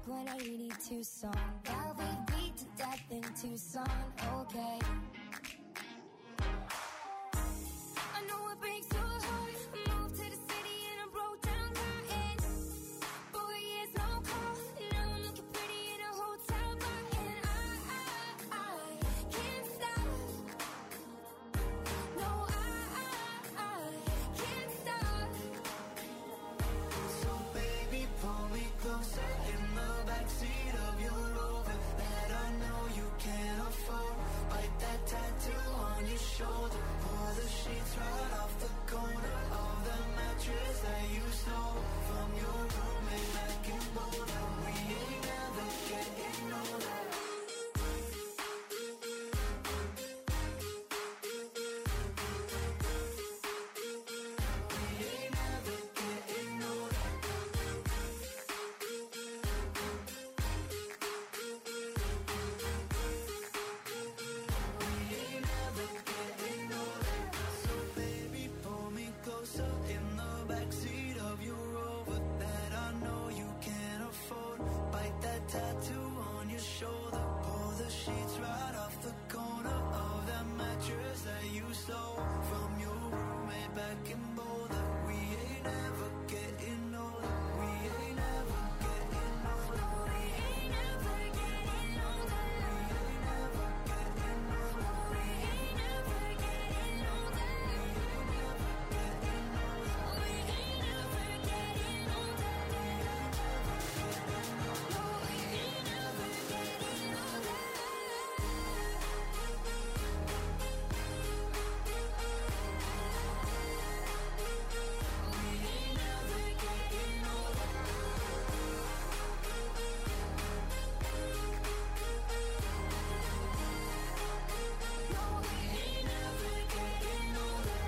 Blink-182 song. Yeah, we beat to death in Tucson, okay. I know it breaks your heart. Moved to the city and I broke down crying. 4 years, no call. Now I'm looking pretty in a hotel bar. And I can't stop. No, I can't stop. So baby, pull me closer in the backseat of your Rover that I know you can't afford. Bite that tattoo on your shoulder. Pull the sheets right off the corner of the mattress that you stole from your roommate back in Boulder. We ain't never getting older. We ain't never getting older. We ain't never getting older. So baby, pull me closer in the backseat of your Rover that I know you can't afford. Bite that tattoo on your shoulder. Pull the sheets right off the corner of that mattress that you stole from your roommate back in Boulder. We ain't never getting older. We ain't never getting older. We ain't never getting older. We ain't never getting older. We ain't never getting older. We ain't never getting older. No, we ain't never getting older. We ain't never getting older. No, we ain't never getting older.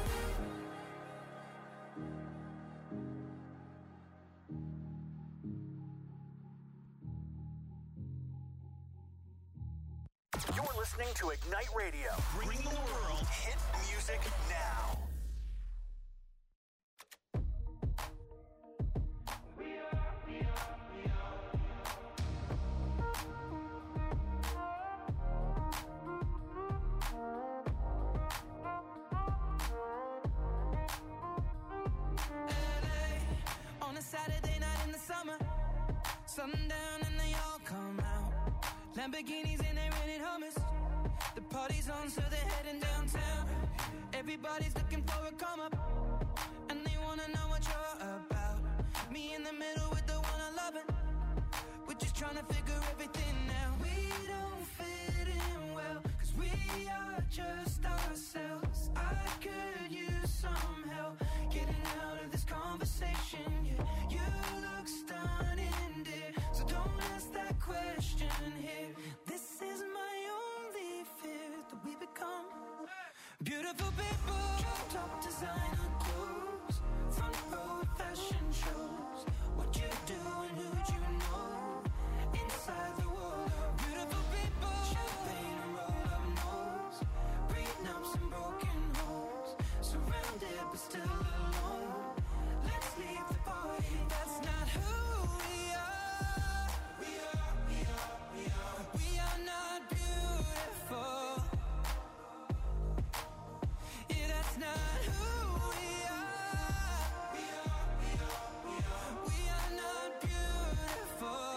You're listening to Ignite Radio. Bring the world hit music now. LA on a Saturday night in the summer. Sundown and they all come out. Lamborghinis and they rented Hummers. The party's on, so they're heading downtown. Everybody's looking for a come up, and they wanna know what you're about. Me in the middle with the one I love it. We're just trying to figure everything out. We don't fit in well, 'cause we are just ourselves. I could use some help getting out of this conversation. Yeah, you look stunning, dear, so don't ask that question here. This is my only fear, that we become beautiful people. Top designer clothes, front row fashion shows. What you do and who'd you know? Inside the world of beautiful people. Champagne and roll up nose, prenups and broken homes. Surrounded but still alone. Let's leave the party. That's not who we are. We are not beautiful. Yeah, that's not who we are. We are not beautiful.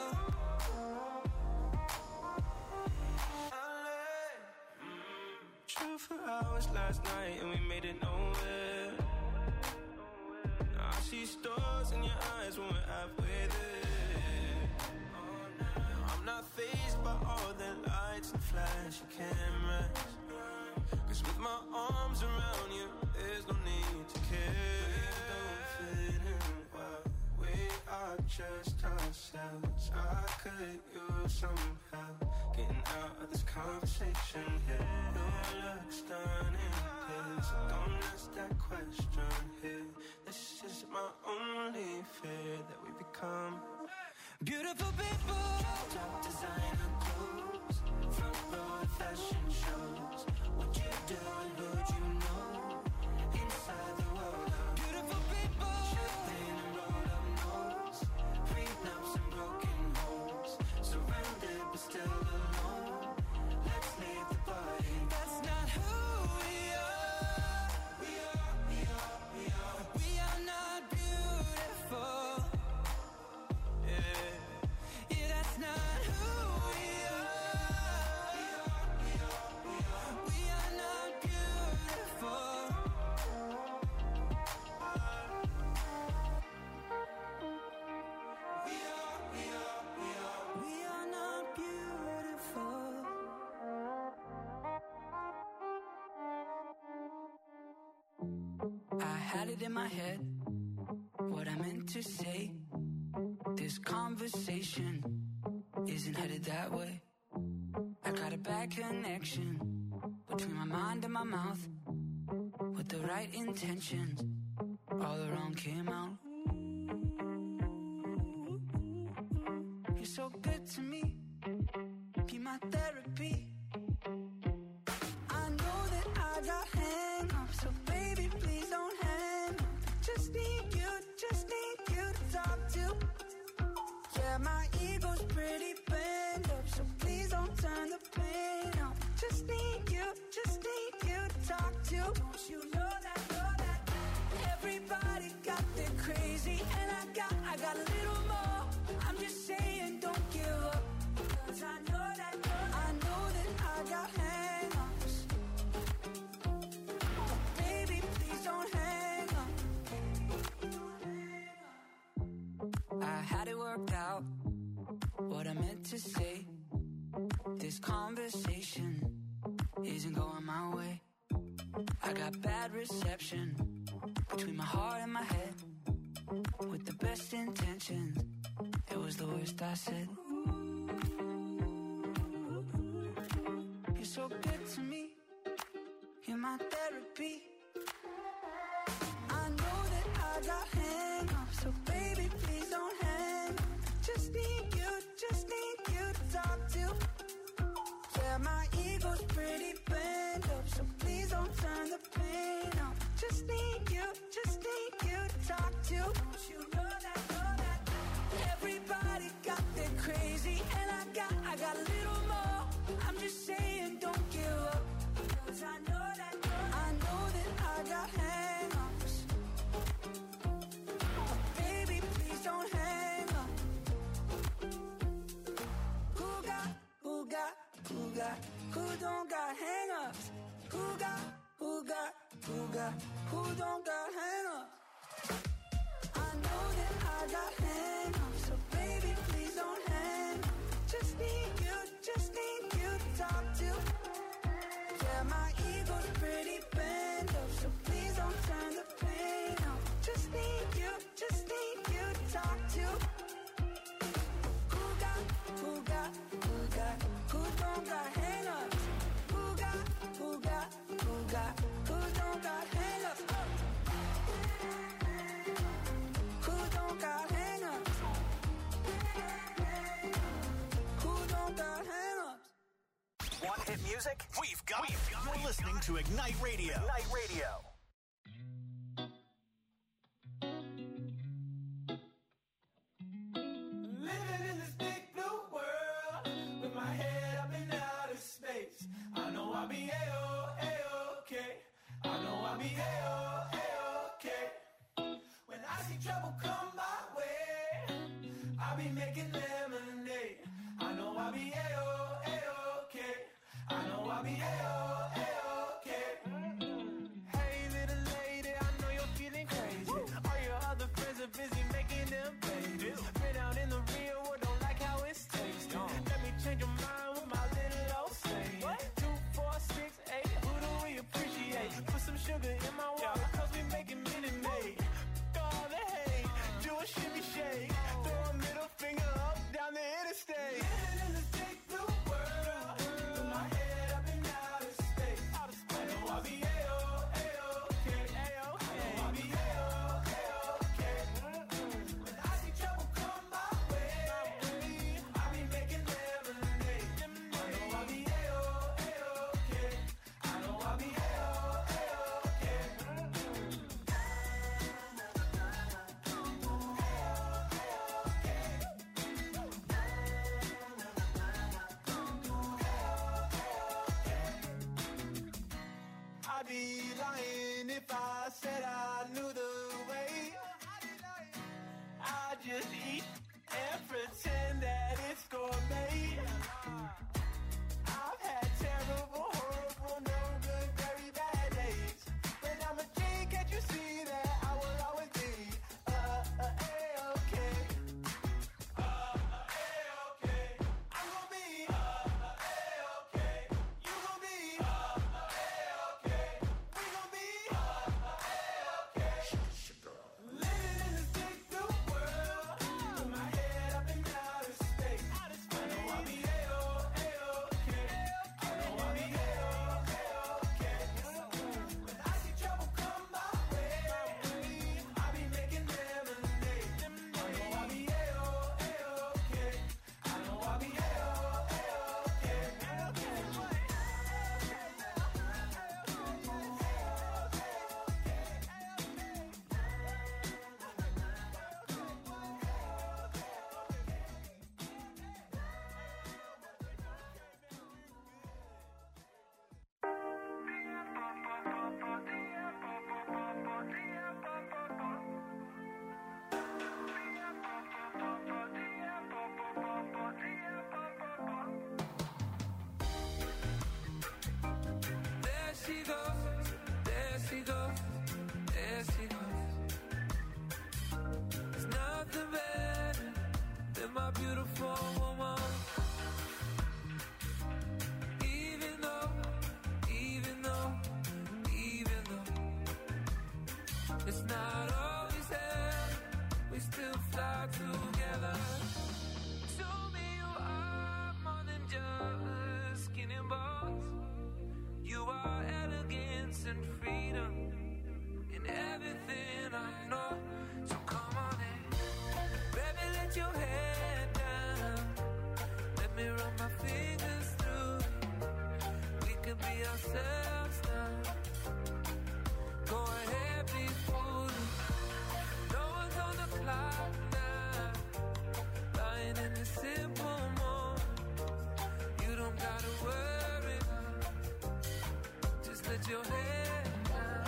True for hours last night and we made it nowhere. Now I see stars in your eyes when we're halfway there. I'm not fazed by all the lights and flashy cameras, 'cause with my arms around you, there's no need to care. We don't fit in well, we are just ourselves. I could use some help getting out of this conversation here. You look stunning, please, so don't ask that question here. This is my only fear, that we become beautiful people. Top designer clothes, front row fashion shows. What you do and who'd you know? Inside the world of beautiful people. Champagne and roll up nose, prenups and broken homes. it in my head, what I meant to say. This conversation isn't headed that way. I got a bad connection between my mind and my mouth. With the right intentions, all the wrong came out. You're so good to me, be my therapy. I know that I got hang-ups, so baby, please don't hang up. Just need you to talk to. Yeah, my ego's pretty bent up, so please don't turn the pain up. Just need you to talk to. Don't you know that, everybody got their crazy, and I got a little more. I'm just saying, don't give up, 'cause I know that I got hang-ups. But baby, please don't hang up. I had it worked out, what I meant to say. This conversation isn't going my way. I got bad reception between my heart and my head. With the best intentions, it was the worst I said. You're so good to me, you're my therapy. I know that I got hang-ups, so baby, please don't hang up. Just need you to talk to. Yeah, my ego's pretty bent up, so please don't turn the pain up. Just need you to talk to. Don't you know that, everybody got their crazy, and I got a little more. I'm just saying, don't give up, 'cause I know that I got hang-ups. But baby, please don't hang up. Who don't got hang-ups? Who don't got hang-ups? I know that I got hang-ups, so baby, please don't hang up. Just need you to talk to. Yeah, my ego's pretty bent up, so please don't turn the pain up. Just need you to talk to. Who don't got hang-ups? Who don't got hang-ups? Who don't got hang-ups? Who don't got hang-ups? Want hit music? We've got it. You're listening to Ignite Radio. Ignite Radio. Living in this big blue world with my head up in outer space. I know I'll be A-okay. I know I'll be A-okay. When I see trouble come my way, I'll be making lemonade. I know I'll be A-okay. I know I'll be A-okay. Hey It's not always there, we still fly together. To me you are more than just skin and bones. You are elegance and freedom in everything I know. So come on in, baby, let your head down. Let me run my fingers through it. We can be ourselves now. Go ahead, be foolish. No one's on the clock now. Lying in the simple moment. You don't gotta worry now. Just let your head down.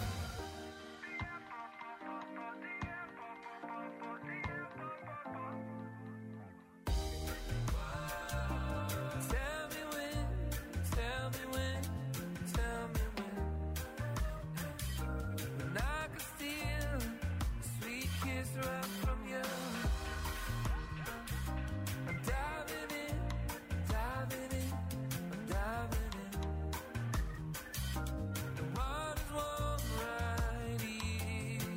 Tell me when, tell me when, tell me when. When I could steal a sweet kiss right from you. I'm diving in, diving in, I'm diving in. The water's warm right here.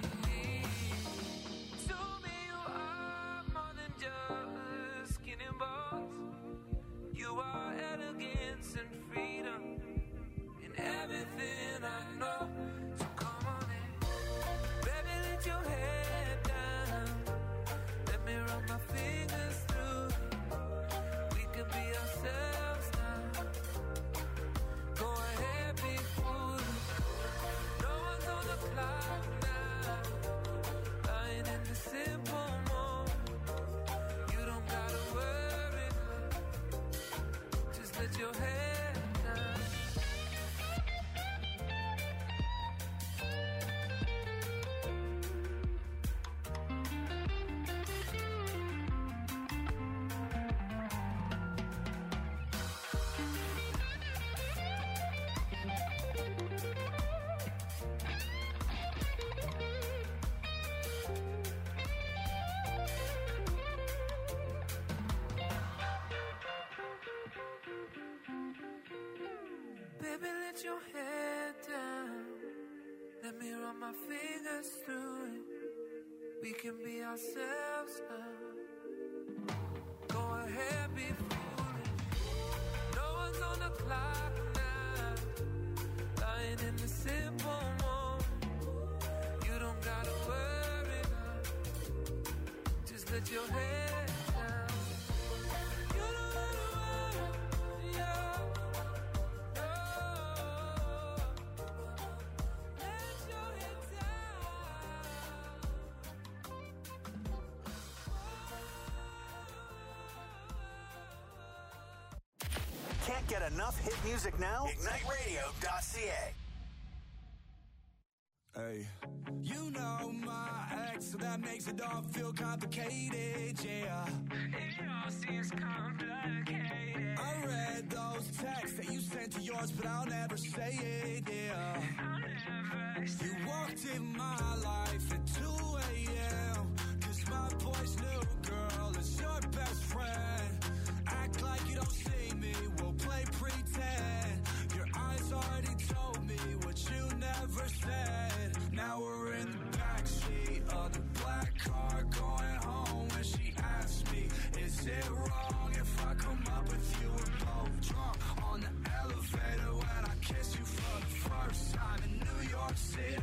To me you are more than just skin and bones. You are elegance and freedom in everything I know. So come on in, baby, let your head down. Let me run my fingers through it. We can be ourselves now. Go ahead, be foolish. No one's on the clock now. Lying in the simple moment. You don't gotta worry now. Just let your head down. Baby, let your head down. Let me run my fingers through it. We can be ourselves now. Go ahead, be foolish. No one's on the clock now. Lying in the simple moment. You don't gotta worry now. Just let your head down. You don't gotta worry, yeah. Let your head down. Can't get enough hit music now? IgniteRadio.ca. Hey, you know my ex, so that makes it all feel complicated, yeah. It all seems complicated. I read those texts that you sent to yours, but I'll never say it, yeah. I'll never say You walked in my life at 2 a.m. Cause my boy's new girl is your best friend. Act like you don't see me, we'll play pretend. Your eyes already told me what you never said. Now we're in the backseat of the black car going home. When she asked me, is it wrong if I come up with you? We're both drunk on the elevator when I kiss you for the first time in New York City.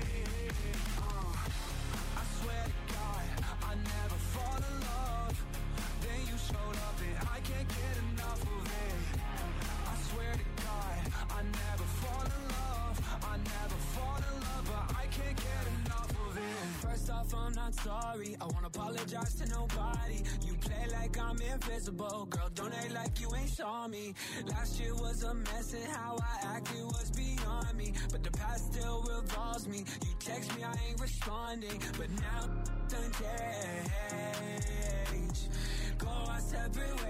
I swear to God, I never fall in love. Then you showed up and I can't get enough of it. I swear to God, I never fall in love. I never fall in love, but I can't get enough of it. First off, I'm not sorry. I won't apologize to nobody. You play like I'm invisible. Girl, don't act like you ain't saw me. Last year was a mess and how I acted was beyond me. But the past still revolves me. You text me, I ain't responding. But now done change. Go our separate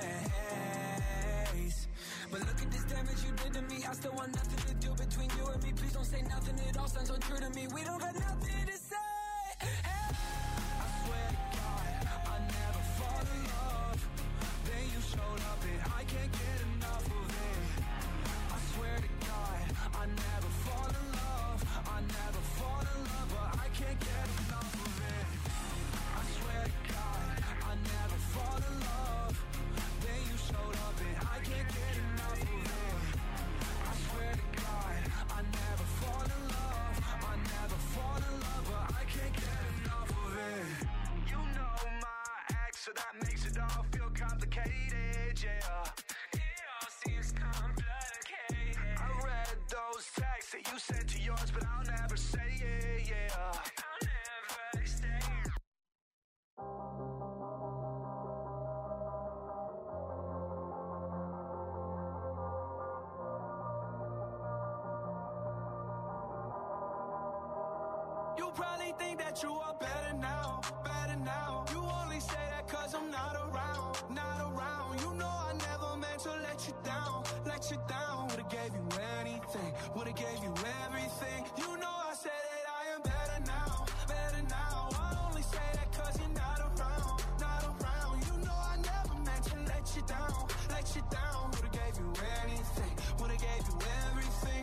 ways. But look at this damage you did to me. I still want nothing to do between you and me. Please don't say nothing. It all sounds untrue to me. We don't got nothing to say. Hey. I swear to God, I never fall in love. Then you showed up and I can't get enough of it. I swear to God, I never fall in love. I never fall in love, but I can't so that makes it all feel complicated, yeah. It all seems complicated. I read those texts that you sent to yours, but I'll never say it, yeah. I'll never stay. You probably think that you are better now, better now. You only say that cause I'm not around, not around. You know I never meant to let you down, let you down. Would've gave you anything, would've gave you everything. You know I said that I am better now, better now. I only say that cause you're not around, not around. You know I never meant to let you down, let you down. Would've gave you anything, would've gave you everything.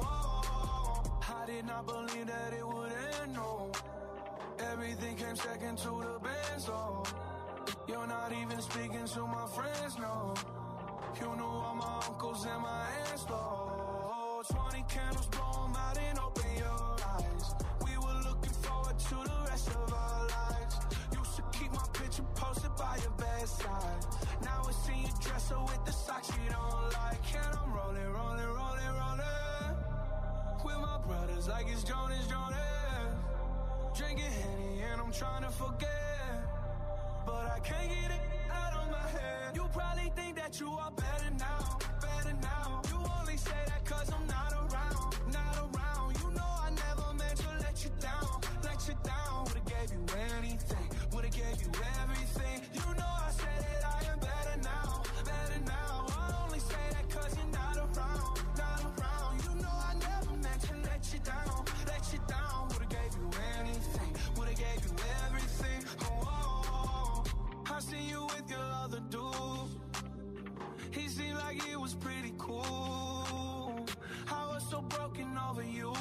Oh, I did not believe that it would end, no. Everything came second to the band, so you're not even speaking to my friends, no. You knew all my uncles and my aunts, though. 20 candles, blow 'em out and open your eyes. We were looking forward to the rest of our lives. Used to keep my picture posted by your bedside. Now it's in your dresser with the socks you don't like. And I'm rolling, rolling, rolling, rolling with my brothers like it's Jonas, Jonas. Drinking Henny and I'm trying to forget, but I can't get it out of my head. You probably think that you are better now, better now. You only say that cause I'm not around, not around. You know I never meant to let you down, let you down. Would've gave you anything, would've gave you everything. You know I said that I am better now, better now. I only say that cause you're not around, not around. You know I never meant to let you down, let you down. Would've gave you anything, would've gave you everything. Oh, I see you with your other dude. He seemed like it was pretty cool. I was so broken over you.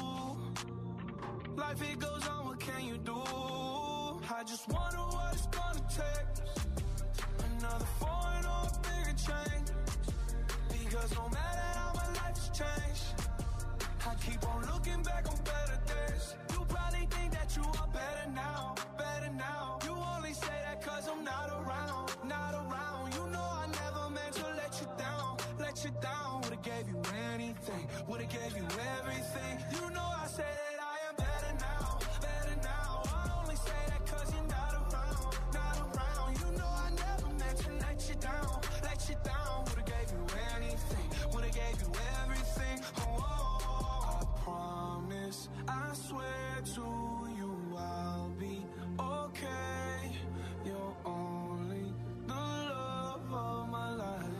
Life it goes on, what can you do? I just wonder what it's gonna take. Another foreign or a bigger change. Because no matter how my life has changed, I keep on looking back on better days. You probably think that you are better now, better now. You only say that cause I'm not around, not around. You know I never meant to let you down, let you down. Would've gave you anything, would've gave you everything. You know I said that I am better now, better now. I only say that cause you're not around, not around. You know I never meant to let you down, let you down. Would've gave you anything, would've gave you everything. Oh, I promise, I swear to you I'll be okay. You're only the love of my life.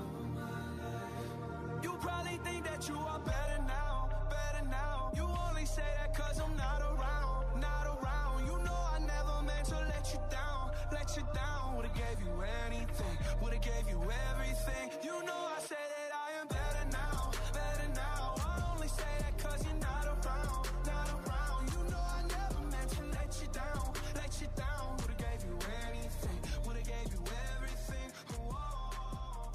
You probably think that you are better now, better now. You only say that cause I'm not around, not around. You know I never meant to let you down, let you down. Would've gave you anything, would've gave you everything. You know I said that I am better now, better now. I only say that cause you're not around, not around. You know I never meant to let you down, let you down. Would've gave you anything, would've gave you everything. Whoa.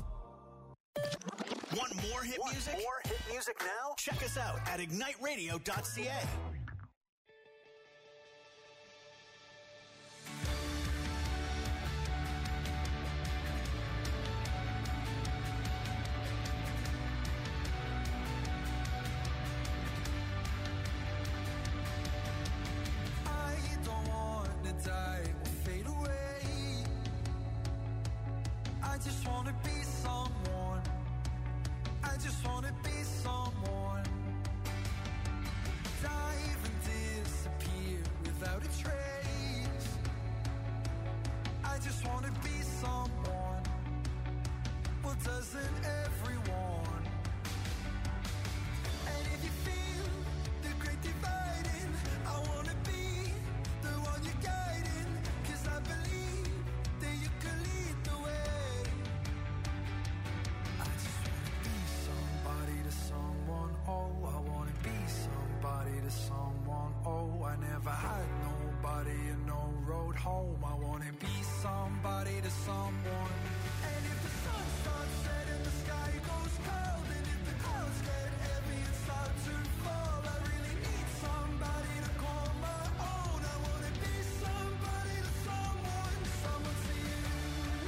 Want more hit music? More hit music now? Check us out at igniteradio.ca. I don't wanna die or fade away. I just wanna be someone. I just wanna be someone. Dive and disappear without a trace. I just wanna be someone. Well, doesn't everyone? And if you feel the great dividing, I wanna be the one you're guiding. 'Cause I believe that you can lead the way. I just wanna be somebody to someone. Oh, I wanna be somebody to someone. Oh, I never had nobody and no road home. I wanna be somebody to someone. And if the sun starts setting, the sky goes cold. And if the clouds get heavy and start to fall, I really need somebody to call my own. I wanna be somebody to someone. Someone to you.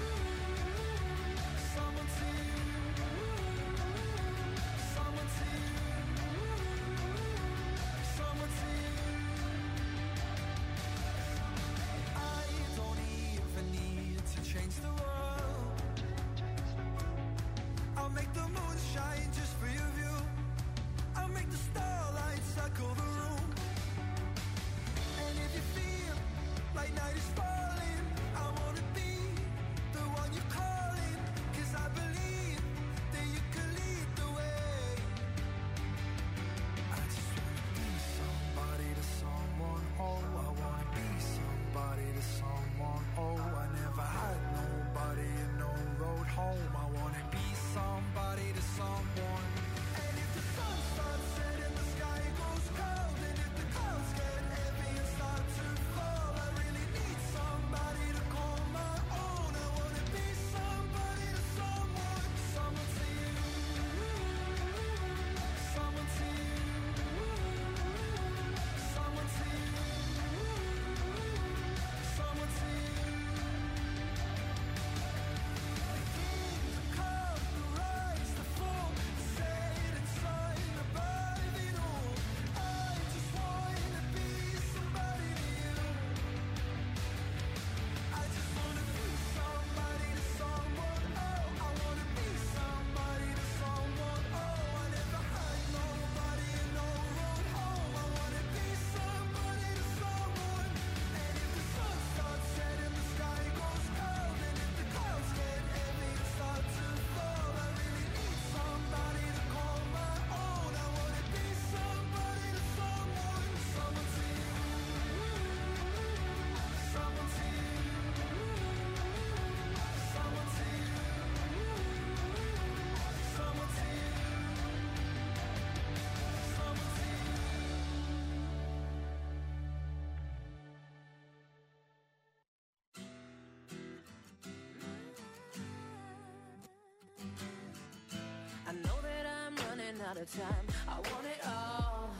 running out of time. I want it all.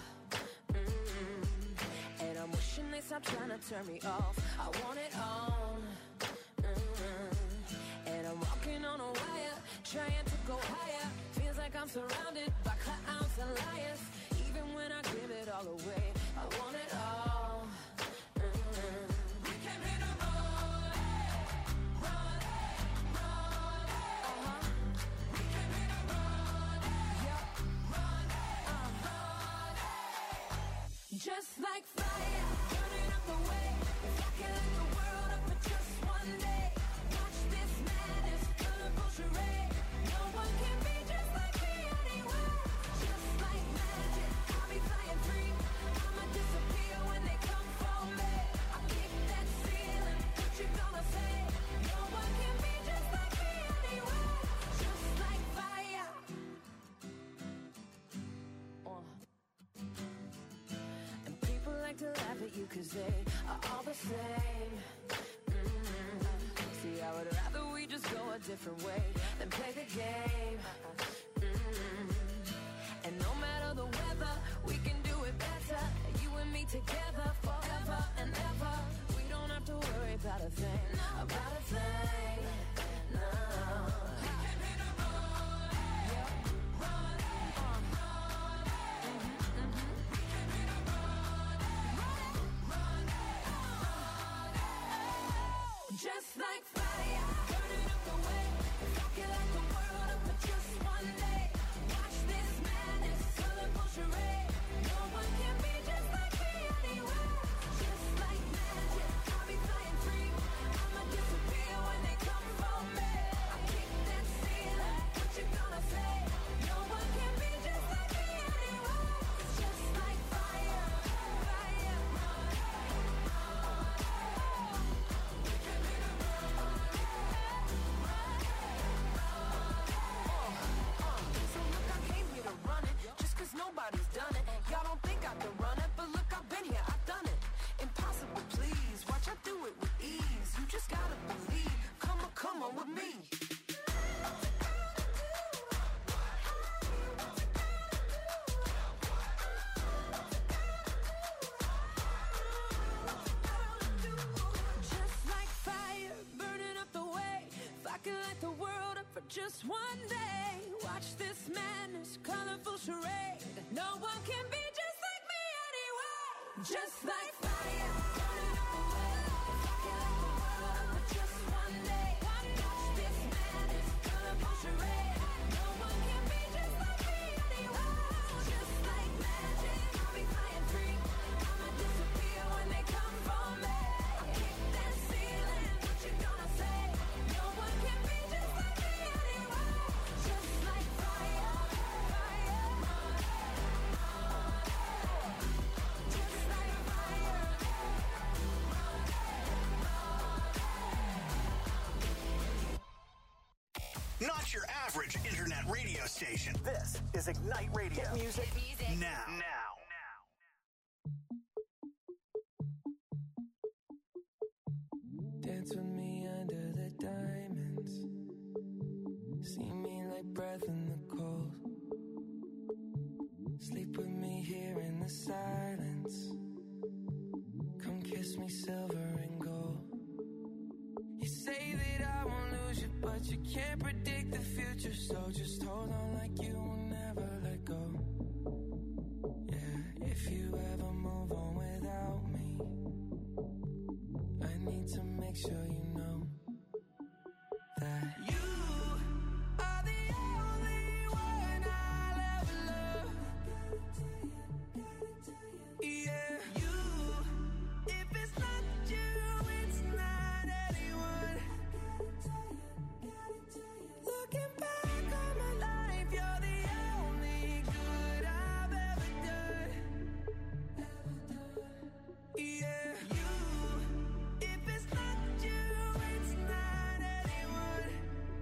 And I'm wishing they stop trying to turn me off. I want it all. And I'm walking on a wire, trying to go higher. Feels like I'm surrounded by clowns and liars. Even when I give it all away, I want it all. We came here to run it, run it, run it. We came here to run it, run it, run it. Just like fire, burning up the way. If I can light the world up for just one day. Watch this madness, colorful charade. No one can be just like me anyway. Just like magic, I'll be flying free. I'ma disappear when they come for me. I'll kick that ceiling, what you gonna say? No one can be just like me anyway. Just like fire. And people like to laugh at you 'cause they are all the same. See, I would rather we just go a different way than play the game. And no matter the weather, we can do it better. You and me together forever and ever. We don't have to worry about a thing, about a thing. No. We came here to run it, run it, run it. We came here to run it, run it, run it. Just like fire, burning up the way. If I can light the world up for just one day. Watch this madness, colorful charade. No one can be just like me anyway. Just like magic, I'll be flying free. I'ma disappear when they come for me. I'll kick that ceiling, what you gonna say? No one can be just like me anyway. Just like fire, fire. We came here to run it, run it. So look, I came here to run it, just 'cause nobody's done it. Y'all don't think I can run it, but look, I've been here, I've done it. Impossible, please, watch I do it with ease. You just gotta believe, come on with me. Just like fire, burning up the way. If I can light the world up for just one day. Watch this madness, colorful charade. No one can be just like me anyway. Just like fire, burning up the way. If I can light the world up for just one day. Watch this madness, colorful charade. No one can be just like me anyway. Just like magic, I'll be flying free. I'ma disappear when they come for me. I'll kick that ceiling, what you gonna say? No one can be just like me anyway. Just like fire, fire. Just like fire. Not your average internet radio station. This is Ignite Radio. Hit music now. Dance with me under the diamonds. See me like breath in the cold. Sleep with me here in the silence. Come kiss me silver and gold. You say that I won't lose you, but you can't predict the future. So just hold on like you will never let go. Yeah, if you ever move on without me, I need to make sure you know that you are the only one I'll ever love. Yeah, you. If it's not you, it's not anyone. Looking back on my life, you're the only good I've ever done. Yeah, you. If it's not you, it's not anyone.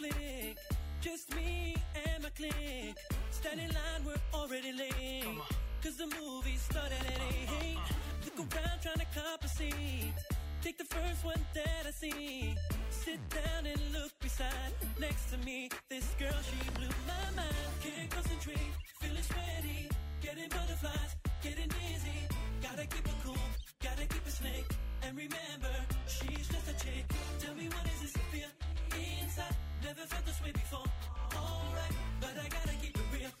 flick. Just me and my clique. Standing in line, we're already late. Cause the movie started at 8. Look around trying to cop a seat. Take the first one that I see. Sit down and look beside. Next to me, this girl, she blew my mind. Can't concentrate, feeling sweaty. Getting butterflies, getting dizzy. Gotta keep it cool, gotta keep it slick. And remember, she's just a chick. Tell me what is this to feel inside? Never felt this way before. Alright, but I gotta keep it real.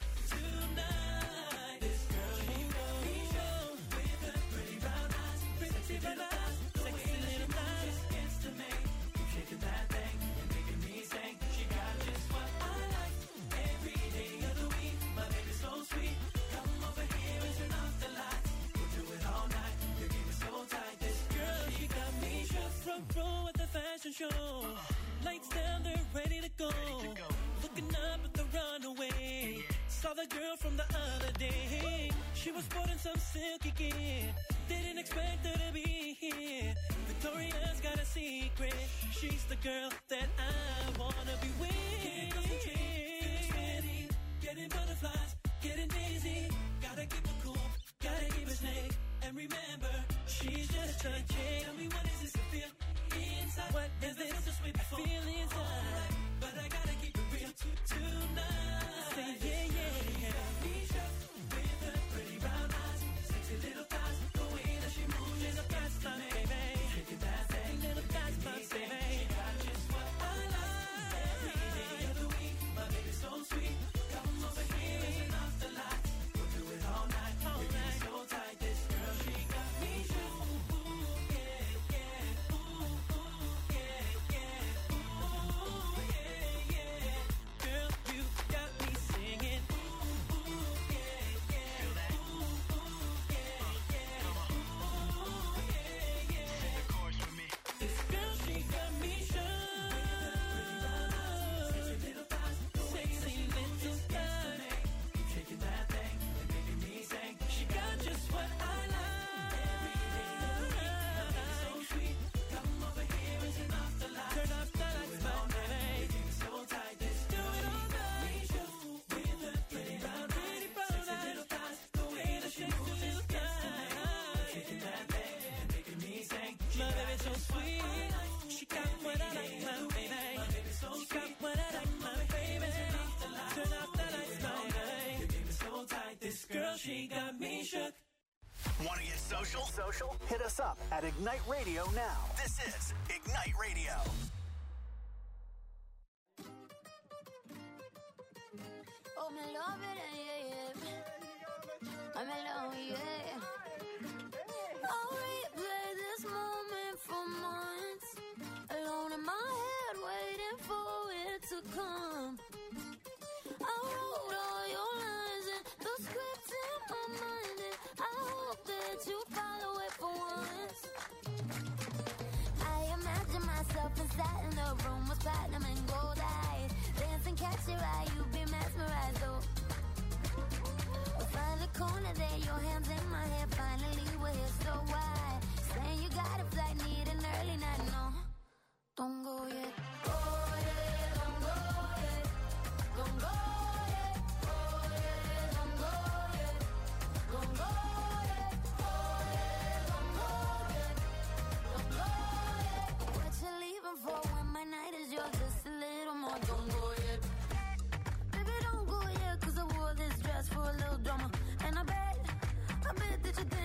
Tonight, this girl, she got me shook. With her pretty brown eyes, pretty brown eyes. Sexy little thighs, gets to me. Keep shaking that thing and making me sing. She got just what I like. Every day of the week, my baby's so sweet. Come over here and turn off the lights. We'll do it all night. Your game is so tight. This girl, she got me shook. Front row at the fashion show. Lights down, they're ready to go. Looking up at the runaway. Saw the girl from the other day. She was sporting some silky gear. Didn't expect her to be here. Victoria's got a secret. She's the girl that I wanna be with. Can't concentrate, feeling sweaty. Getting butterflies, getting dizzy. Gotta keep it cool, gotta keep it slick. And remember, she's just a chick. Tell me what is this to feel inside? What is this? Just way before. Feel inside, right, but I gotta keep it real tonight. Say yeah, yeah, yeah. Me shook with her pretty brown eyes, sexy little thighs. The way that she moves, she's a fast time, baby. Shaking that thing, little fast time, baby. She got just what I like. Every day of the week, my baby's so sweet. Come over here and turn off the lights. We'll do it all night. All night, so tight. This girl, she got me shook. Ooh, yeah, yeah. Ooh, ooh, yeah, yeah. Ooh, yeah, yeah. Girl, you got me singing. Ooh, ooh, yeah, yeah. Ooh, ooh, yeah, yeah. Ooh, yeah, yeah. Sing the chorus with me. This girl, she got me shook. Sexy little thighs, sexy little thighs. Keep shaking that thing and making me sing. She got just what I like. Every day of the week, my baby's so sweet. Come over here and turn off the lights. Turn off the lights, my baby. Your game is so tight. This do it all night. With her pretty brown eyes, sexy little thighs. The way that she moves, she's a gets to me. Shaking that thing and making me sing. My baby's so sweet. She got what I like, my baby. She got what I like, my baby. Turn off the lights, my baby. Your game is so tight. This girl, she got me shook. Want to get social? Hit us up at Ignite Radio now. This is Ignite Radio. Oh, me love it, yeah, yeah. I'm alone, yeah. I'll replay this moment for months. Alone in my head, waiting for it to come. I wrote all your lines and the script in my mind, and I hope that you follow it for once. I imagine myself inside in the room with platinum and gold eyes. Dance and catch your eye, you be mesmerized, oh. We'll find a corner there, your hands in my hair. Finally we're here, so why? Saying you got a flight, need an early night, no. Don't go yet. Oh yeah, don't go yet. Don't go yet. Oh yeah, don't go yet. Don't go yet. Oh yeah, don't go yet. Don't go yet. What you leaving for when my night is yours? Just a little more. Don't go yet. Baby, don't go yet, 'cause I wore this dress for a little drama. And I bet that you think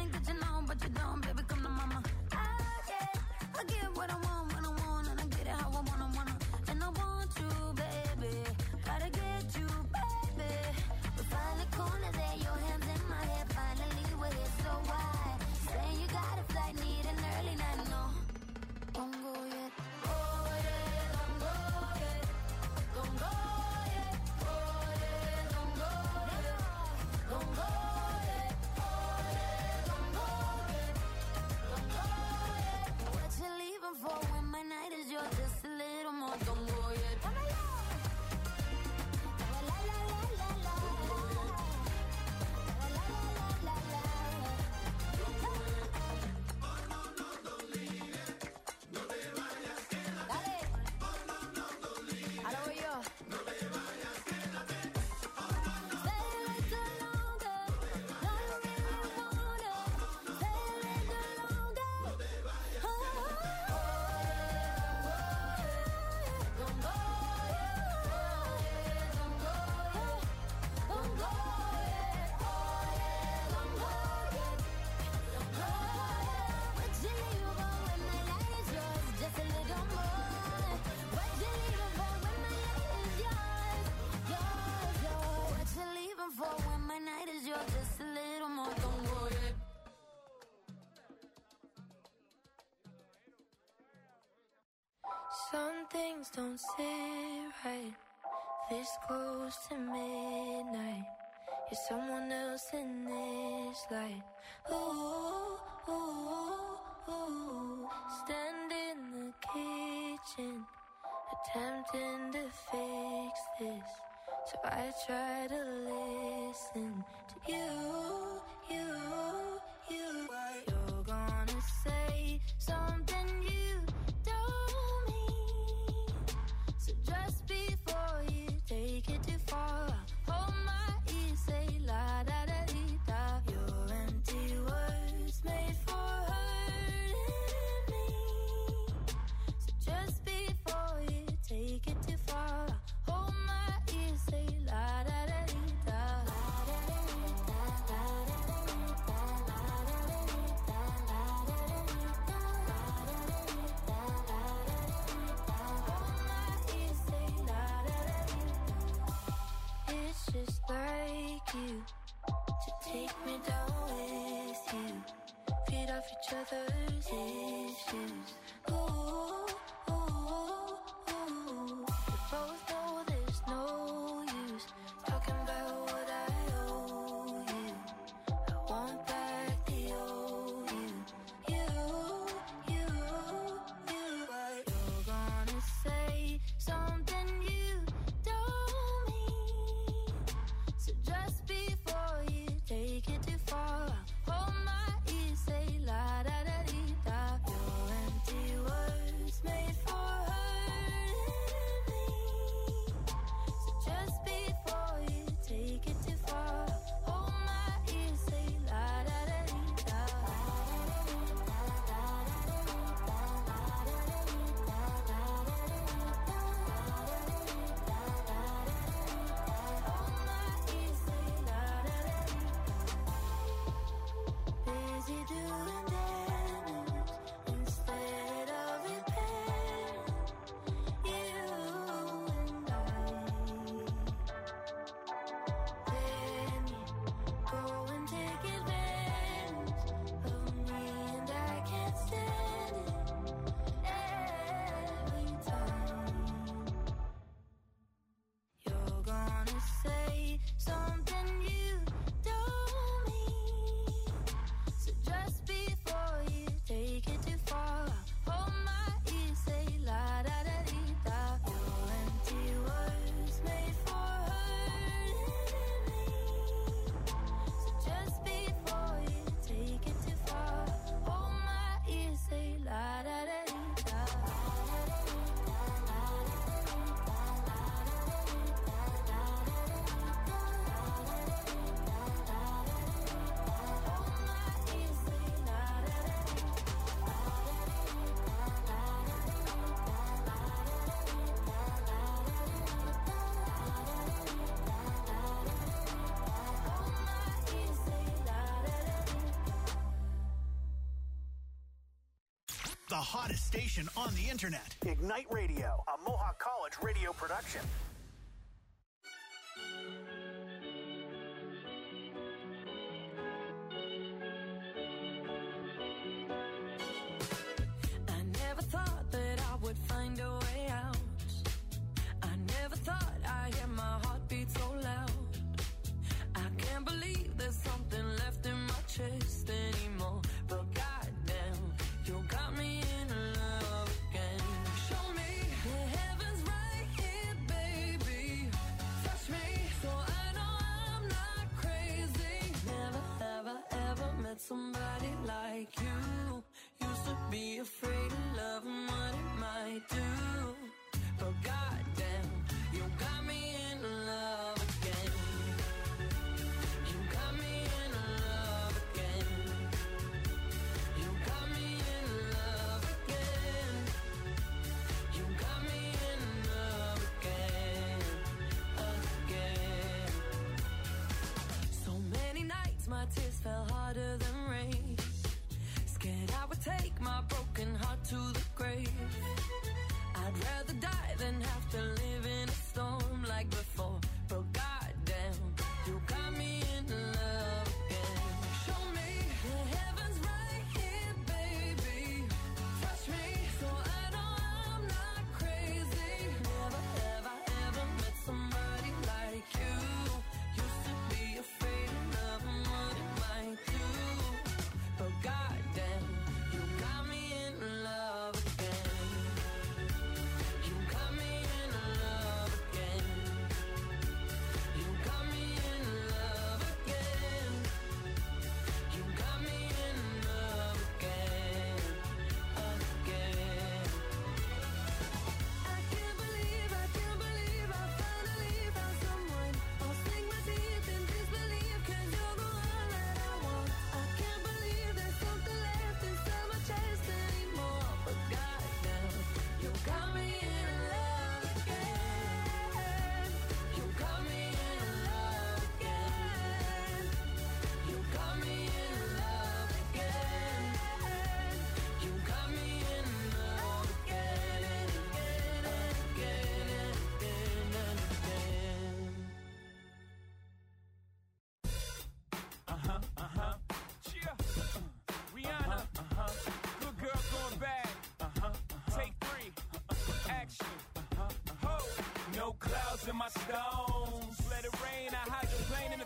things don't sit right. This close to midnight. You're someone else in this light. Ooh, ooh, ooh. Stand in the kitchen, attempting to fix this. So I try to listen to you. You're gonna say something you don't mean. So just before you take it too far, hold my ear, say la da da dee da. Your empty words made for hurting me. So just before you take it too far, hold my ear, say la da da dee da. It's just like you to take me down with you, feed off each other's issues. Ooh, ooh, ooh. We both know there's no use talking about what I owe you. I want back the old you. You're gonna say something you don't mean. So just before you take it too far, hold my ear, say la da da dee da. Your empty words made for hurting me. So just before you take it too far, hold my ear, say la da da dee da. Busy doing damage instead of repairing. You and then you go and take advantage of me, and I can't stand it every time. You're gonna say something you don't mean. So just before you take it too far, hold my ear, say la da da dee da. Your empty words made for hurting me. So just before you take it too far, hold my ear, say la da da dee da. The hottest station on the internet. Ignite Radio, a Mohawk College radio production. I never thought that I would find a way out. I never thought I'd hear my heartbeat so loud. I can't believe there's something left in my chest anymore. But goddamn, you got me in love again. Show me the heavens right here, baby.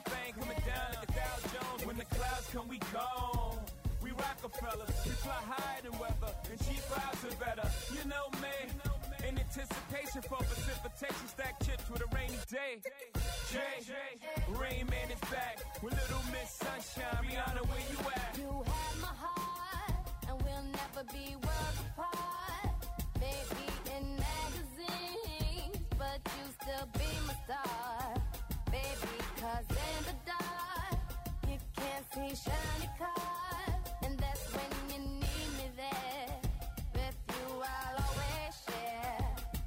thing coming down like the Dow Jones. When the clouds come, we gone. We Rockefeller, we fly higher than weather, and cheap vibes are better. You know me, in anticipation for precipitation, stack chips with a rainy day. Jay, Rain Man is back with Little Miss Sunshine. Rihanna, where you at? You have my heart, and we'll never be worlds apart. Maybe in magazines, but you still be my star. Baby, 'cause in the dark, you can't see shiny cars. And that's when you need me there. With you, I'll always share.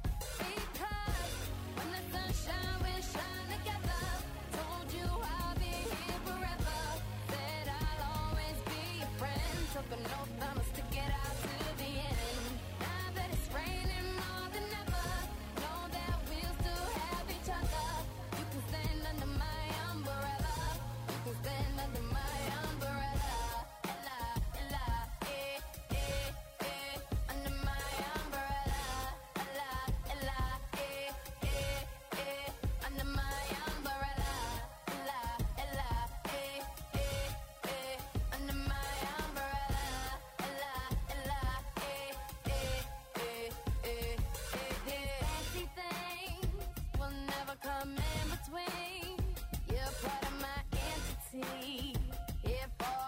Because when the sunshine will shine together, told you I'll be here forever. Said I'll always be your friend. Took an oath, I'ma stick it out to the end. Now that it's raining more than ever, know that we'll still have each other. You can stand under my umbrella. You can stand under my umbrella. Ella, Ella, eh, eh, eh. Under my umbrella. Ella, Ella, eh, eh, eh. Under my umbrella. Ella, Ella, eh, eh, eh. Under my umbrella. Ella, Ella, eh, eh, eh, eh, eh. Fancy things will never come in between. You're part of my entity, here for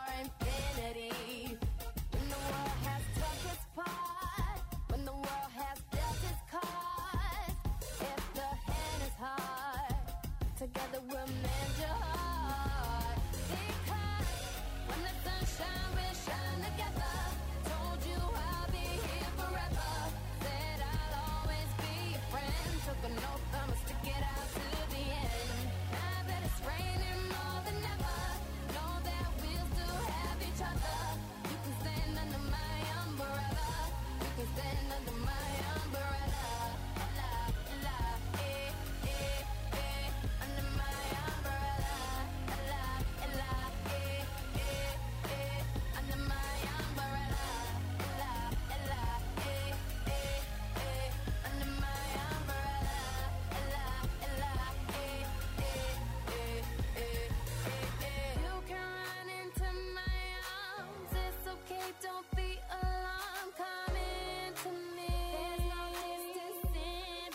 infinity. When the world has took its part, when the world has dealt its cards, if the hand is hard, together we'll mend your heart. Because when the sunshine will shine together, told you I'll be here forever. Said I'll always be your friend. Took an oath, I'ma stick it out to the end. Now that it's raining more than ever, know that we'll still have each other. You can stand under my umbrella. You can stand under my umbrella. Ella, Ella, eh, eh, eh. Under my umbrella. Ella, Ella, eh, eh, eh. Under my umbrella. Ella, Ella, eh, eh, eh. Under my umbrella. Ella, Ella, eh, eh, eh, eh, eh. You can run into my arms. It's okay, don't be alarmed. Come into me. There's no distance in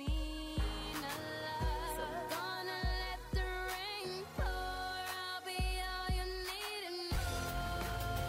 between our love. So gonna let the rain pour. I'll be all you need and more.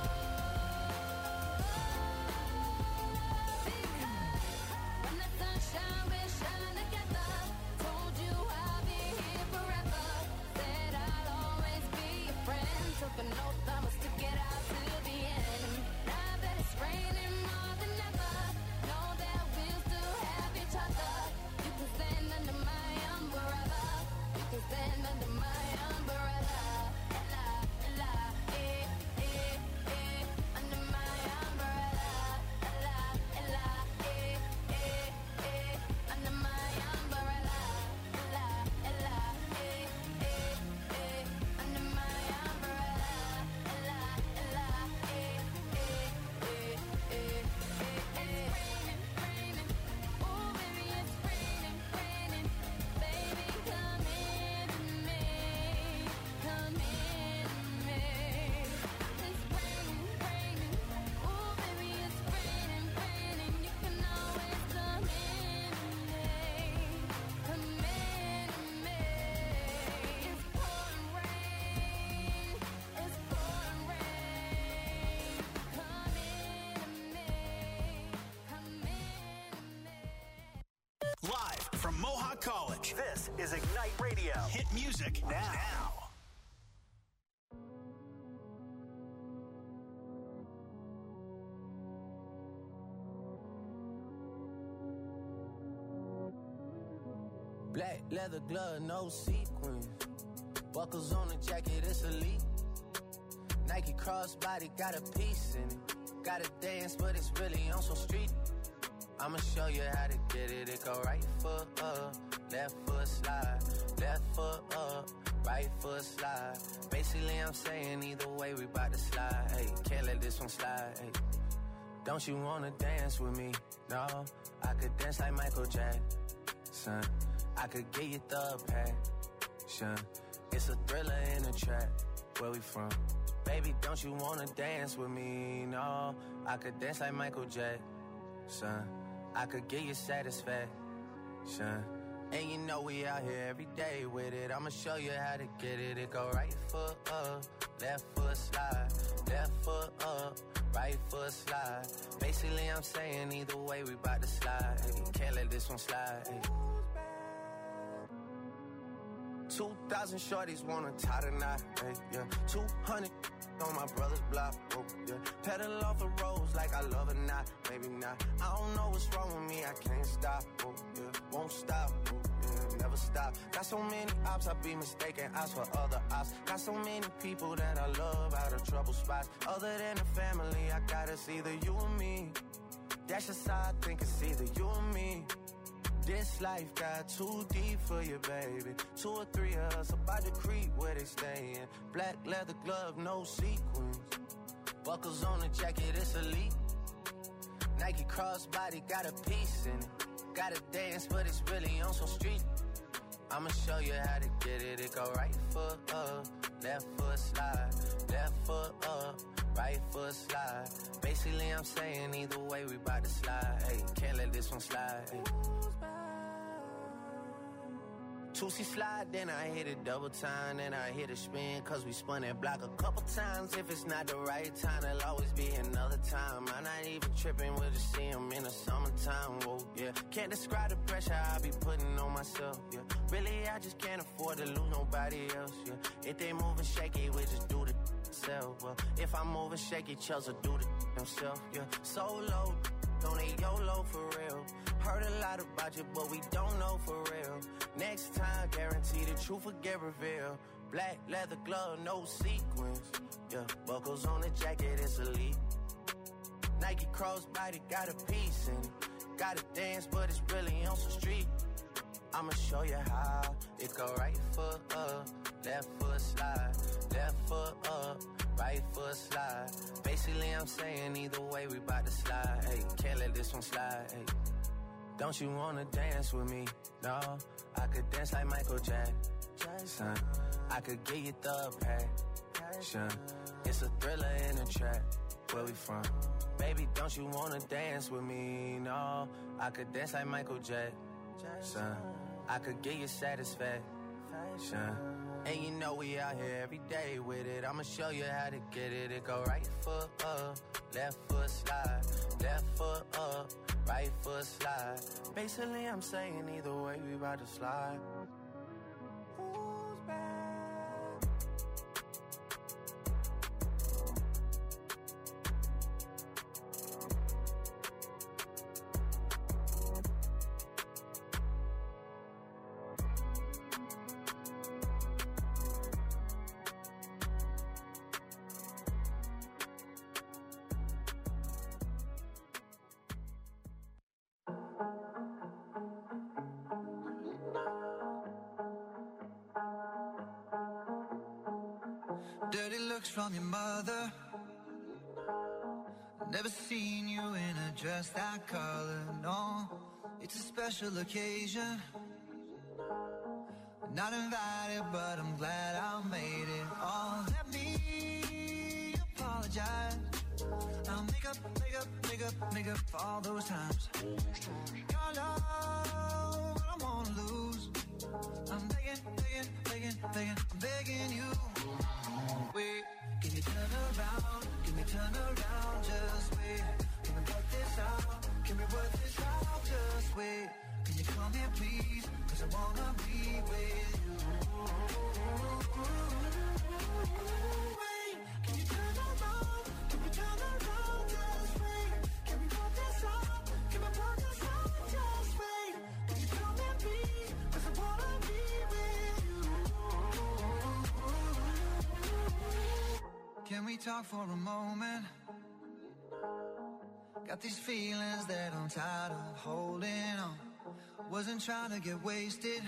Because when the sunshine will shine together, told you I'll be here forever. Said I'll always be your friend. Took an oath, I'ma stick it out to the end. Now that it's raining more than ever, know that we'll still have each other. You can stand under my umbrella. You can stand under my umbrella. Ella, Ella, eh, eh, eh. Under my umbrella. Ella, Ella, eh, eh, eh. Under my umbrella. Ella, Ella, eh, eh, eh. Under my umbrella. Ella, Ella, eh, eh, eh, eh, eh. It's raining, raining. Oh, baby, it's raining, raining. Baby, come into me. Come into me. It's raining, raining. Oh, baby, it's raining, raining. You can always come into me. Come into me. It's pouring rain. It's pouring rain. Come into me. Come into me. Live from Mohawk College, this is Ignite Radio. Hit music now. Black leather glove, no sequins. Buckles on the jacket, it's elite. Nike crossbody got a piece in it. Gotta dance, but it's really on some street. I'ma show you how to get it. It go right foot up, left foot slide, left foot up, right foot slide. Basically, I'm saying either way, we bout to slide. Hey, can't let this one slide. Hey, don't you wanna dance with me? No, I could dance like Michael Jackson. I could get you the passion. It's a thriller in a trap. Where we from? Baby, don't you wanna dance with me? No, I could dance like Michael Jackson. I could give you satisfaction. And you know we out here every day with it. I'ma show you how to get it. It go right foot up, left foot slide. Left foot up, right foot slide. Basically, I'm saying either way we bout to slide. Can't let this one slide. 2,000 shorties wanna tie the knot, yeah. 200 on my brother's block, oh, yeah. Pedal off the roads like I love it, not, maybe not. I don't know what's wrong with me, I can't stop, oh, yeah. Won't stop, oh, yeah. Never stop. Got so many ops, I be mistaken ops for other ops. Got so many people that I love out of trouble spots. Other than the family, I got it's either you or me. That's just how I think it's either you or me. This life got too deep for you, baby. 2 or 3 of us about to creep where they stayin'. Black leather glove, no sequins. Buckles on the jacket, it's elite. Nike crossbody got a piece in it. Gotta dance, but it's really on some street. I'ma show you how to get it. It go right foot up, left foot slide. Left foot up, right foot slide. Basically, I'm saying either way we bout to slide. Hey, can't let this one slide. Hey. 2C slide, then I hit it double time, then I hit a spin, cause we spun that block a couple times. If it's not the right time, there'll always be another time. I'm not even tripping, we'll just see him in the summertime, whoa, yeah. Can't describe the pressure I be putting on myself, yeah. Really, I just can't afford to lose nobody else, yeah. If they moving shaky, we just do the self, well. If I'm moving shaky, Chelsea do the himself, yeah. Solo, don't need YOLO for real. Heard a lot about you, but we don't know for real. Next time, guarantee the truth will get revealed. Black leather glove, no sequins. Yeah, buckles on the jacket, it's elite. Nike crossbody got a piece in it. Gotta dance, but it's really on some street. I'ma show you how. It go right foot up, left foot slide. Left foot up, right foot slide. Basically, I'm saying either way we bout to slide. Hey, can't let this one slide. Hey. Don't you wanna dance with me? No, I could dance like Michael Jackson. I could give you the passion. It's a thriller in a trap. Where we from? Baby, don't you wanna dance with me? No, I could dance like Michael Jackson. I could give you satisfaction. And you know we out here every day with it. I'ma show you how to get it. It go right foot up, left foot slide. Left foot up, right foot slide. Basically, I'm saying either way we about to slide. Who's back? Dirty looks from your mother. Never seen you in a dress that color, no. It's a special occasion. Not invited, but I'm glad I made it. Oh, let me apologize. I'll make up for all those times. Your love, I don't wanna lose. I'm begging you. Wait, can you turn around? Can we turn around? Just wait. Can we work this out? Can we work this out? Just wait. Can you come here, please? 'Cause I wanna be with you. Wait, can you turn around? Can we turn around? Just wait. Can we work this out? Can we work this out? Just wait. Can you come here, please? 'Cause I wanna be with you. Can we talk for a moment? Got these feelings that I'm tired of holding on. Wasn't trying to get wasted.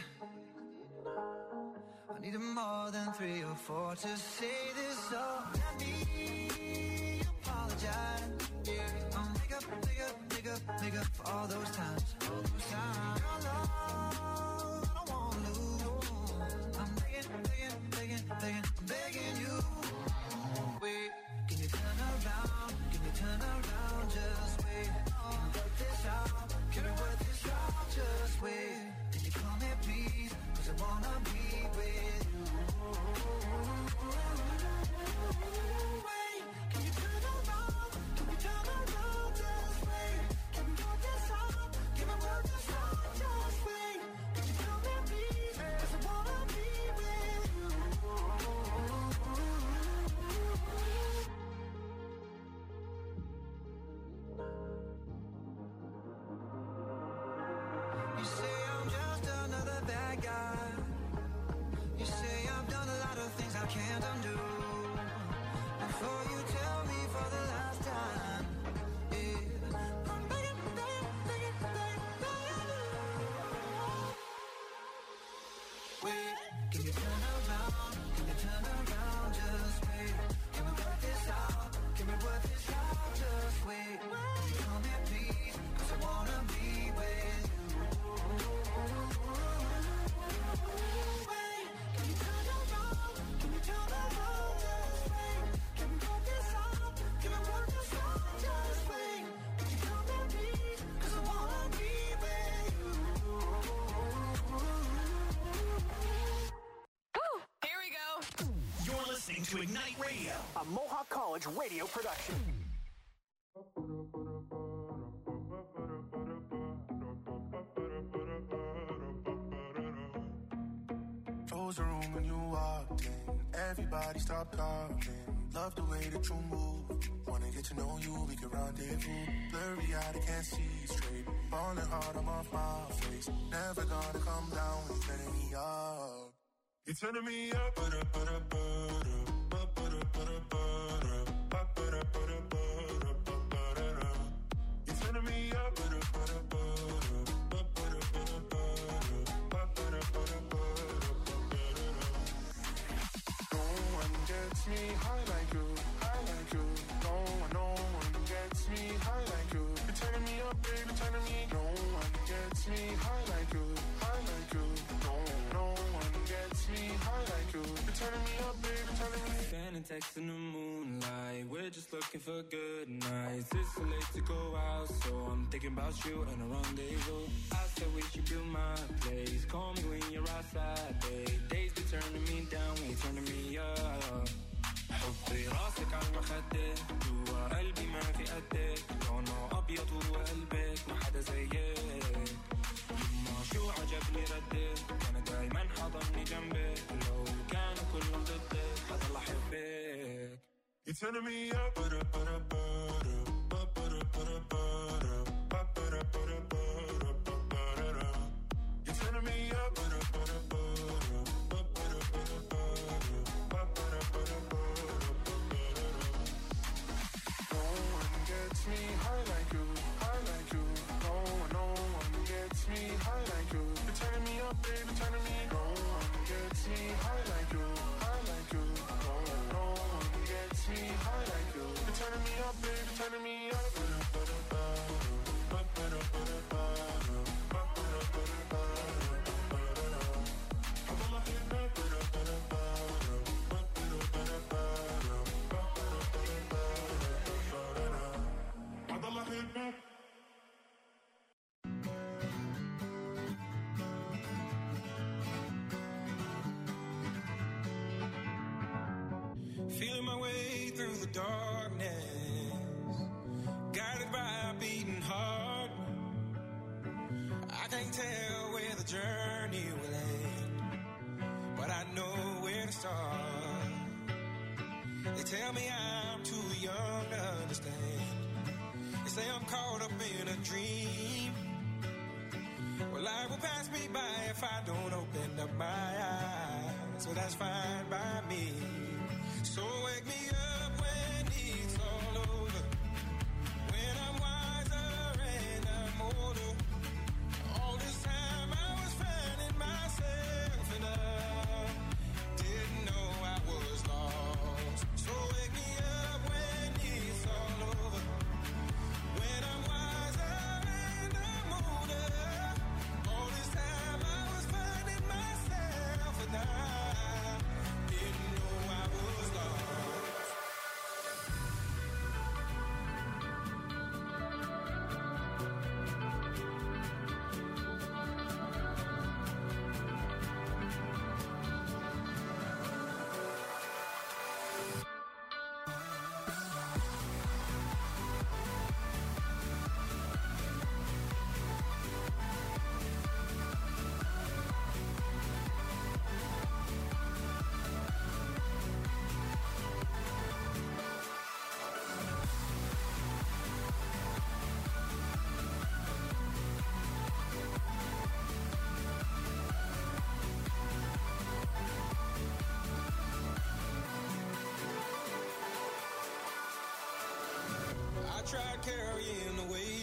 I needed more than 3 or 4 to say this, so let me apologize. Yeah, I'll make up for all those times. Your love, I don't wanna lose. I'm begging begging you. Wait, can you turn around? Can you turn around? Just wait. Can we work this out? Can we work this out? Just wait. Can you come here, please? 'Cause I wanna be with you. Wait, can you turn around? Can we turn around? Just wait. Can we work this out? Can we work this out? Just wait. Can you come here, please? 'Cause I wanna be with you. You say I'm just another bad guy. You say I've done a lot of things I can't undo. Before you tell me for the last time, yeah, I'm begging, begging, begging, begging, begging you. Wait, can you turn around? Can you turn around? Just wait. Can we work this out? Can we work this out? Just wait. Can you come here, please? 'Cause I wanna be with you. Wait, can you turn around? Can you turn around? Just wait. Can we work this out? Can we work this out? Just wait. Can you come here, please? 'Cause I wanna be with you. Here we go. You're listening to Ignite Radio, a Mohawk College radio production. Close the room when you walked in. Everybody stop talking. Love the way that you move. Wanna get to know you, we can rendezvous. Blurry eyed, I can't see straight. Falling hard, I'm off my face. Never gonna come down when you're turning me up. You're turning me up, You're turning me up, No one gets me high like you, high like you. No one gets me high like you. You're turning me up, baby, turning me. No one gets me high like you, high like you. No one gets me high like you. You're turning me up, baby, turning me. Standing text in the moonlight, we're just looking for good nights. It's so late to go out, so I'm thinking about you and a rendezvous. I said we should build my place. Call me when you're outside, babe. Days be turning me down when you're turning me up. حطي راسك على المخدة جوا قلبي ما في قدك لونه أبيض وقلبك ما حدا زيك يما شو عجبني ردك أنا دايما حضني جنبك لو كانوا كلهم ضدك حضل أحبك You're turning me up, You're turning me up, No one gets me high like you, high like you. No one gets me high like you. You're turning me up, baby, turning me. No one gets me high like you, high like you. No one gets me high like you. You're turning me up, baby, turning me up. Feeling my way through the darkness, guided by a beating heart. I can't tell where the journey will end, but I know where to start. They tell me I'm too young to understand. They say I'm caught up in a dream. Well, life will pass me by if I don't open up my eyes. So that's fine by me. So wake me up when it's all over, when I'm wiser and I'm older. All this time I was finding myself and I didn't know I was lost. So wake me up when it's all over, when I'm wiser and I'm older. All this time I was finding myself and I didn't tried carrying the weight